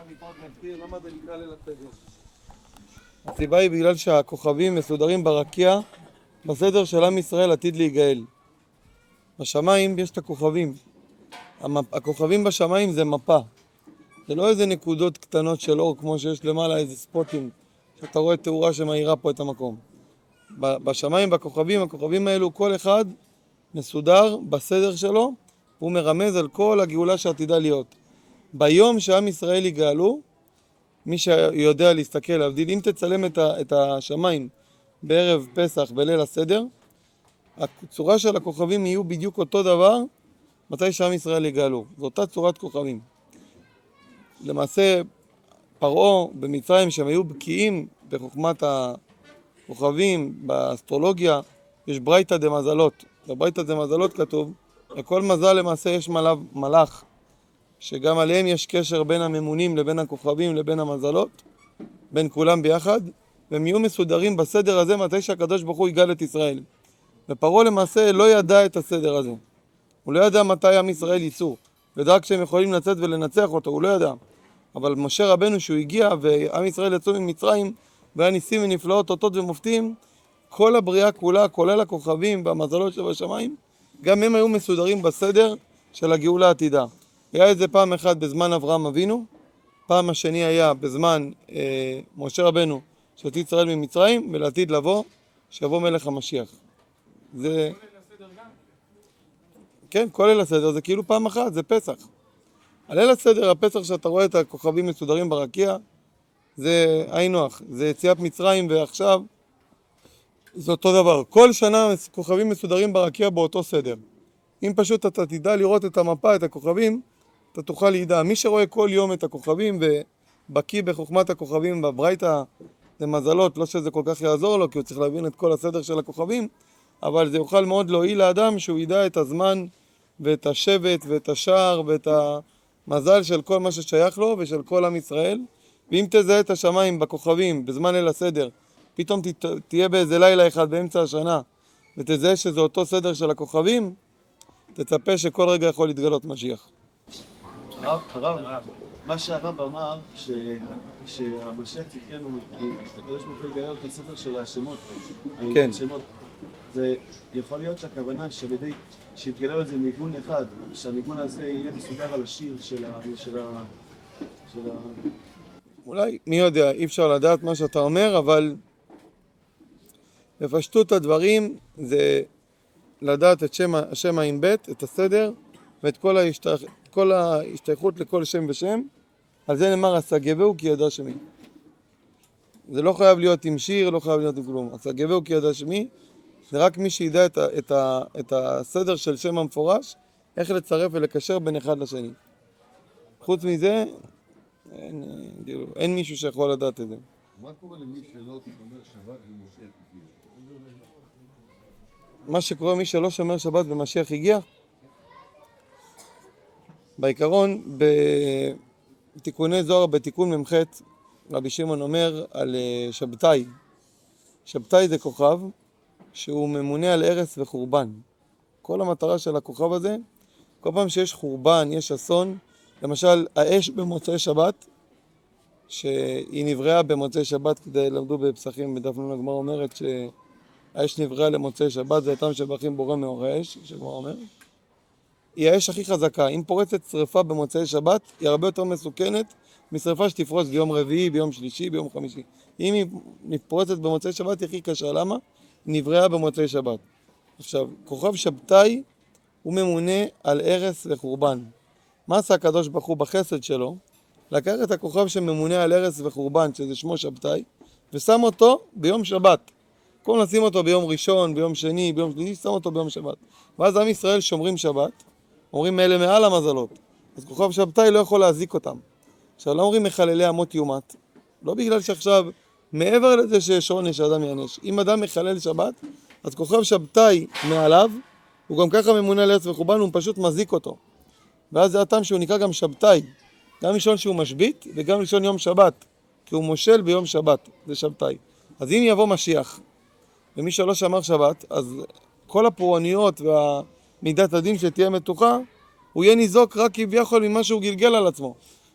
למה זה נקרא ליל הסדר? הסיבה היא בגלל שהכוכבים מסודרים ברקיע בסדר של עם ישראל עתיד להיגאל. בשמיים יש את הכוכבים. הכוכבים בשמיים זה מפה. זה לא איזה נקודות קטנות של אור כמו שיש למעלה, איזה ספוטים שאתה רואה תאורה שמאירה פה את המקום. בשמיים, בכוכבים, הכוכבים האלו, כל אחד מסודר בסדר שלו, והוא מרמז על כל הגאולה שעתידה להיות. ביום שעם ישראל יגאלו, מי שיודע להסתכל, להבדיל, אם תצלם את השמיים בערב פסח, בליל הסדר, הצורה של הכוכבים יהיו בדיוק אותו דבר מתי שעם ישראל יגאלו. זו אותה צורת כוכבים. למעשה, פרעה במצרים, שהם היו בקיאים בחוכמת הכוכבים, באסטרולוגיה, יש ברייתא דמזלות. בברייתא דמזלות כתוב, לכל מזל למעשה יש מלאך, שגם עליהם יש קשר בין הממונים לבין הכוכבים לבין המזלות, בין כולם ביחד, והם יהיו מסודרים בסדר הזה מתי שהקדוש ברוך הוא יגאל את ישראל. ופרעה למעשה לא ידע את הסדר הזה. הוא לא ידע מתי עם ישראל ייצאו, ודאג שהם יכולים לצאת ולנצח אותו, הוא לא ידע. אבל משה רבנו שהוא הגיע ועם ישראל יצאו ממצרים, והיה ניסים ונפלאות, אותות ומופתים, כל הבריאה כולה, כולל הכוכבים והמזלות שבשמיים, גם הם היו מסודרים בסדר של הגאולה העתידה. היה איזה פעם אחת בזמן אברהם אבינו, פעם השני היה בזמן משה רבנו שהוציא ישראל ממצרים, ולעתיד לבוא, שיבוא מלך המשיח. זה... כן, כל ליל הסדר זה כאילו פעם אחת, זה פסח. הליל הסדר, הפסח שאתה רואה את הכוכבים מסודרים ברקיע, זה נוח, זה יציאת מצרים ועכשיו, זה אותו דבר. כל שנה כוכבים מסודרים ברקיע באותו סדר. אם פשוט אתה תדע לראות את המפה, את הכוכבים, אתה תוכל לידע. מי שרואה כל יום את הכוכבים ובקיא בחוכמת הכוכבים בברייתא למזלות, לא שזה כל כך יעזור לו, כי הוא צריך להבין את כל הסדר של הכוכבים, אבל זה יוכל מאוד להועיל לאדם שהוא ידע את הזמן ואת השבט ואת השער ואת המזל של כל מה ששייך לו ושל כל עם ישראל. ואם תזהה את השמיים בכוכבים בזמן ליל הסדר, פתאום תהיה באיזה לילה אחד באמצע השנה ותזהה שזה אותו סדר של הכוכבים, תצפה שכל רגע יכול להתגלות משיח. הרב, מה שהרב אמר, שהמשיח תיקן, הקדוש ברוך הוא יגאל את הספר של השמות, כן. זה יכול להיות שהכוונה שבידי שיתגלה את זה ניגון אחד, שהניגון הזה יהיה מסודר על השיר של אולי, מי יודע, אי אפשר לדעת מה שאתה אומר, אבל בפשטות הדברים זה לדעת את שם עם בית, את הסדר, ואת כל ההשתייכות לכל שם ושם. על זה נאמר, הסגבהו כי ידע שמי. זה לא חייב להיות עם שיר, לא חייב להיות עם כלום. הסגבהו כי ידע שמי, זה רק מי שידע את הסדר של שם המפורש, איך לצרף ולקשר בין אחד לשני. חוץ מזה, אין מישהו שיכול לדעת את זה. מה קורה למי שלא שומר שבת ומשיח הגיע? מה שקורה מי שלא שומר שבת ומשיח הגיע? בעיקרון, בתיקוני זוהר, בתיקון ממח, רבי שמעון אומר על שבתאי. שבתאי זה כוכב שהוא ממונה על הרס וחורבן. כל המטרה של הכוכב הזה, כל פעם שיש חורבן, יש אסון, למשל האש במוצאי שבת, שהיא נבראה במוצאי שבת, כדי למדו בפסחים, בדף נ' הגמרא אומרת שהאש נבראה למוצאי שבת, זה הטעם שבחים בורא מאור האש, שגמרא אומר. היא האש הכי חזקה. אם פורצת שריפה במוצאי שבת, היא הרבה יותר מסוכנת משריפה שתפרוץ ביום רביעי, ביום שלישי, ביום חמישי. אם היא פורצת במוצאי שבת, היא הכי קשה. למה? היא נבראה במוצאי שבת. עכשיו, כוכב שבתאי הוא ממונה על הרס וחורבן. מה עשה הקדוש ברוך הוא בחסד שלו? לקח את הכוכב שממונה על הרס וחורבן, שזה שמו שבתאי, ושם אותו ביום שבת. כל נשים אותו ביום ראשון, ביום שני, ביום שלישי, שם אותו ביום שבת. ואז עם ישראל שומרים שבת, אומרים אלה מעל המזלות. אז כוכב שבתאי לא יכול להזיק אותם. עכשיו לא אומרים מחללי אמות יומת, לא בגלל שעכשיו, מעבר לזה שיש עונש האדם יענש. אם אדם מחלל שבת, אז כוכב שבתאי מעליו, הוא גם ככה ממונה על הרס וחורבן, הוא פשוט מזיק אותו. ואז זה הטעם שהוא נקרא גם שבתאי. גם ראשון שהוא משבית וגם ראשון יום שבת, כי הוא מושל ביום שבת, זה שבתאי. אז אם יבוא משיח, ומי שלא שמר שבת, אז כל הפורעניות והמידת הדין שתהיה מתוחה, הוא יהיה ניזוק רק כביכול ממה שהוא גלגל על עצמו.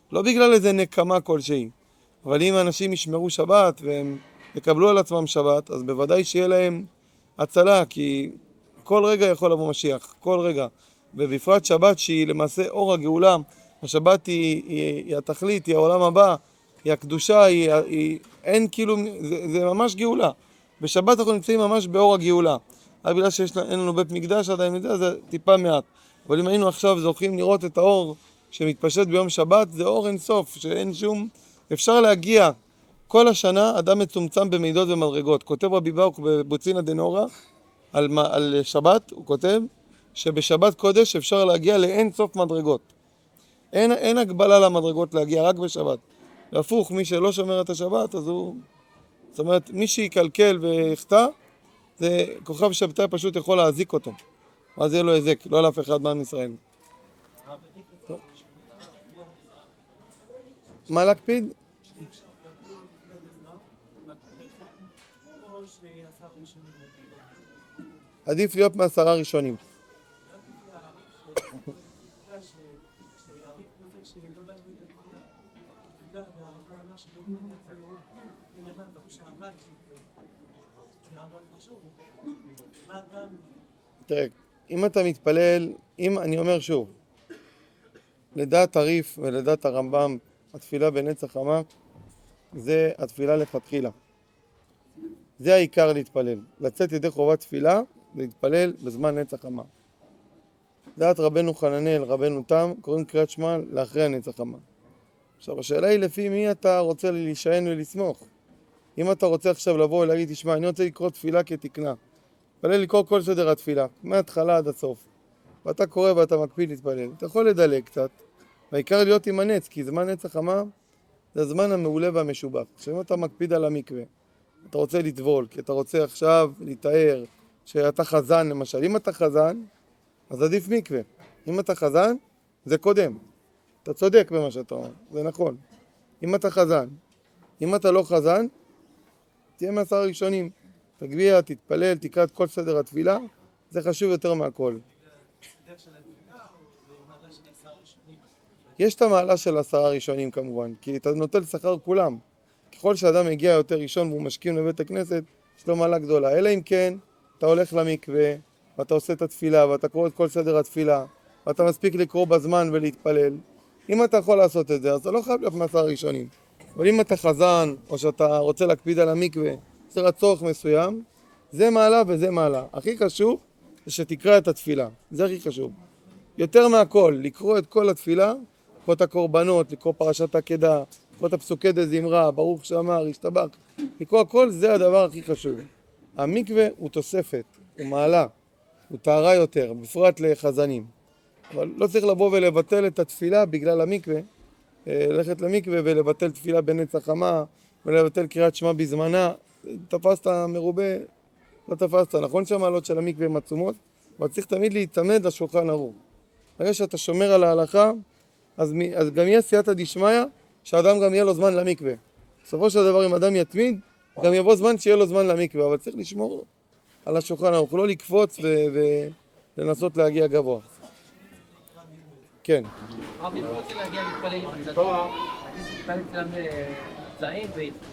לא בגלל איזה נקמה כלשהי. אבל אם אנשים ישמרו שבת והם יקבלו על עצמם שבת, אז בוודאי שיהיה להם הצלה, כי כל רגע יכול לבוא משיח, כל רגע. ובפרט שבת שהיא למעשה אור הגאולה, השבת היא התכלית, היא העולם הבא, היא הקדושה, אין כאילו, זה ממש גאולה. בשבת אנחנו נמצאים ממש באור הגאולה. רק בגלל שאין לנו בית מקדש עדיין, זה טיפה מעט. אבל אם היינו עכשיו זוכים לראות את האור שמתפשט ביום שבת, זה אור אינסוף, שאין שום... אפשר להגיע כל השנה, אדם מצומצם במידות ומדרגות. כותב רבי ברוך בבוצינא דנורא על שבת, הוא כותב שבשבת קודש אפשר להגיע לאין סוף מדרגות. אין הגבלה למדרגות להגיע, רק בשבת. והפוך, מי שלא שומר את השבת, אז הוא... זאת אומרת, מי שיקלקל ויחטא, זה כוכב שבתאי פשוט יכול להזיק אותו. אז יהיה לו הזק, לא לאף אחד מעם ישראל. מה להקפיד? עדיף להיות מ10 ראשונים. תראה, אם אתה מתפלל, אני אומר שוב, לדעת הריף ולדעת הרמב"ם, התפילה בנצח חמה, זה התפילה לכתחילה. זה העיקר להתפלל. לצאת ידי חובת תפילה, להתפלל בזמן נצח חמה. דעת רבנו חננאל, רבנו תם, קוראים קריאת שמע לאחרי הנצח חמה. עכשיו, השאלה היא לפי מי אתה רוצה להישען ולסמוך. אם אתה רוצה עכשיו לבוא ולהגיד, תשמע, אני רוצה לקרוא תפילה כתקנה. תתפלל לקרוא כל סדר התפילה, מההתחלה עד הסוף. ואתה קורא ואתה מקפיד להתפלל. אתה יכול לדלג קצת, והעיקר להיות עם הנץ, כי זמן נצח חמה זה הזמן המעולה והמשובח. עכשיו, אם אתה מקפיד על המקווה, אתה רוצה לטבול, כי אתה רוצה עכשיו להתאר שאתה חזן למשל. אם אתה חזן, אז עדיף מקווה. אם אתה חזן, זה קודם. אתה צודק במה שאתה אומר, זה נכון. אם אתה חזן, אם אתה לא חזן, תהיה מ10 ראשונים. תגביה, תתפלל, תקרא את כל סדר התפילה, זה חשוב יותר מהכל. יש את המעלה של 10 ראשונים כמובן, כי אתה נוטל שכר כולם. ככל שאדם מגיע יותר ראשון והוא משכים לבית הכנסת, יש לו מעלה גדולה. אלא אם כן, אתה הולך למקווה, ואתה עושה את התפילה, ואתה קורא את כל סדר התפילה, ואתה מספיק לקרוא בזמן ולהתפלל. אם אתה יכול לעשות את זה, אז אתה לא חייב להיות מ10 ראשונים. אבל אם אתה חזן, או שאתה רוצה להקפיד על המקווה, זה רצורך מסוים, זה מעלה וזה מעלה. הכי חשוב זה שתקרא את התפילה. זה הכי חשוב. יותר מהכל, לקרוא את כל התפילה, לקרוא את הקורבנות, לקרוא פרשת עקדה, לקרוא את הפסוקי דזמרה, ברוך שאמר, השתבח. לקרוא הכל, זה הדבר הכי חשוב. המקווה הוא תוספת, הוא מעלה, הוא טהרה יותר, בפרט לחזנים. אבל לא צריך לבוא ולבטל את התפילה בגלל המקווה, ללכת למקווה ולבטל תפילה בנצח חמה, ולבטל קריאת שמע בזמנה. תפסת מרובה, לא תפסת. נכון שהמעלות של המקווה הן עצומות, אבל צריך תמיד להתעמד לשולחן ערוך. ברגע שאתה שומר על ההלכה, אז גם יהיה סייעתא דשמיא, שהאדם גם יהיה לו זמן למקווה. בסופו של דבר, אם אדם יתמיד, גם יבוא זמן שיהיה לו זמן למקווה, אבל צריך לשמור על השולחן ערוך, לא לקפוץ ולנסות להגיע גבוה. כן. אבל אם רוצים להגיע להתפלל עם הצדות, להתפלל אצלם זעים